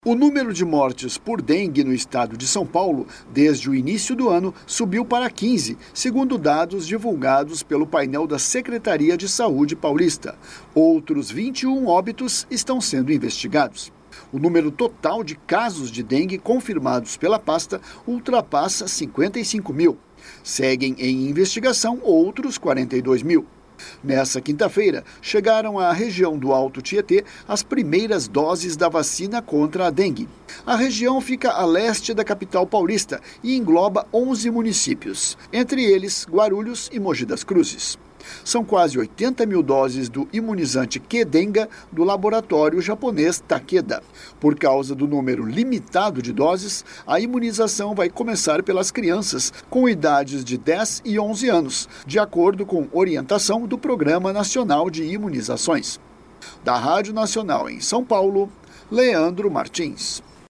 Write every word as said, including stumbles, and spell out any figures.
O número de mortes por dengue no estado de São Paulo, desde o início do ano, subiu para quinze, segundo dados divulgados pelo painel da Secretaria de Saúde paulista. Outros vinte e um óbitos estão sendo investigados. O número total de casos de dengue confirmados pela pasta ultrapassa cinquenta e cinco mil. Seguem em investigação outros quarenta e dois mil. Nessa quinta-feira, chegaram à região do Alto Tietê as primeiras doses da vacina contra a dengue. A região fica a leste da capital paulista e engloba onze municípios, entre eles Guarulhos e Mogi das Cruzes. São quase oitenta mil doses do imunizante Qdenga do laboratório japonês Takeda. Por causa do número limitado de doses, a imunização vai começar pelas crianças com idades de dez e onze anos, de acordo com orientação do Programa Nacional de Imunizações. Da Rádio Nacional em São Paulo, Leandro Martins.